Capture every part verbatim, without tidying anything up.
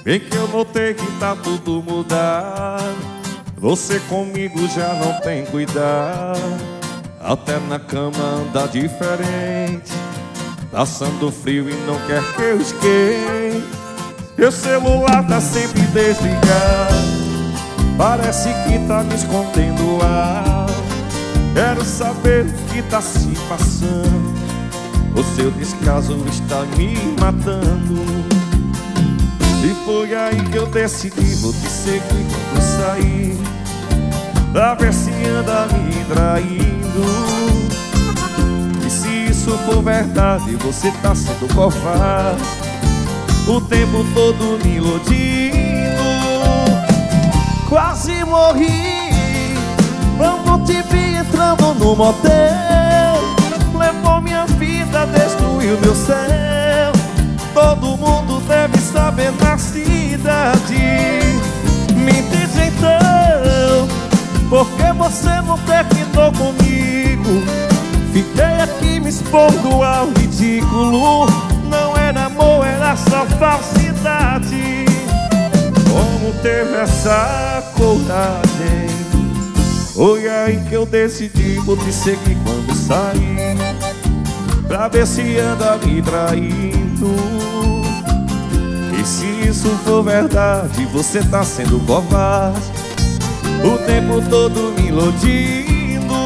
Bem que eu notei que tá tudo mudado. Você comigo já não tem cuidado. Até na cama anda diferente, passando frio e não quer que eu esquente. Meu celular tá sempre desligado, parece que tá me escondendo algo. Quero saber o que tá se passando. O seu descaso está me matando. E foi aí que eu decidi, vou te seguir quando sair, pra ver se anda me traindo. E se isso for verdade, você tá sendo covarde, o tempo todo me iludindo. Quase morri quando te vi entrando no motel. Levou minha vida, destruiu meu céu. Todo mundo deve saber na cidade. Me diz então, por que você não terminou comigo? Fiquei aqui me expondo ao ridículo. Não era amor, era só falsidade. Como teve essa coragem? Foi aí que eu decidi, vou te seguir quando sair, pra ver se anda me traindo. E se isso for verdade, você tá sendo covarde, o tempo todo me iludindo.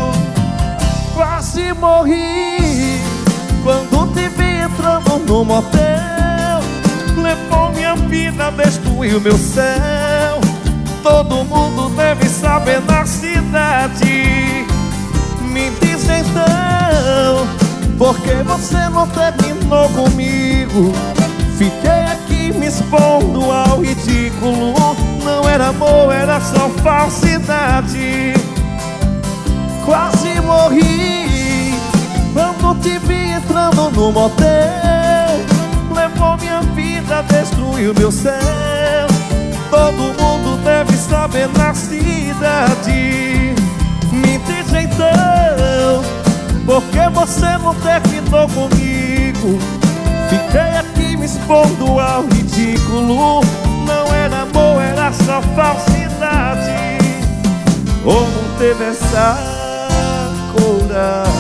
Quase morri quando te vi entrando no motel. Levou minha vida, destruiu meu céu. Todo mundo deve saber na cidade. Me diz então, por que você não terminou comigo? Fiquei aqui me expondo ao ridículo. Não era amor, era só falsidade. Quase morri quando te vi entrando no motel. Levou minha vida, destruiu meu céu. Todo mundo deve saber na cidade. Me diz então, por que você não terminou comigo? Fiquei aqui me expondo ao ridículo. Não era amor, era só falsidade. Ou não teve essa coragem?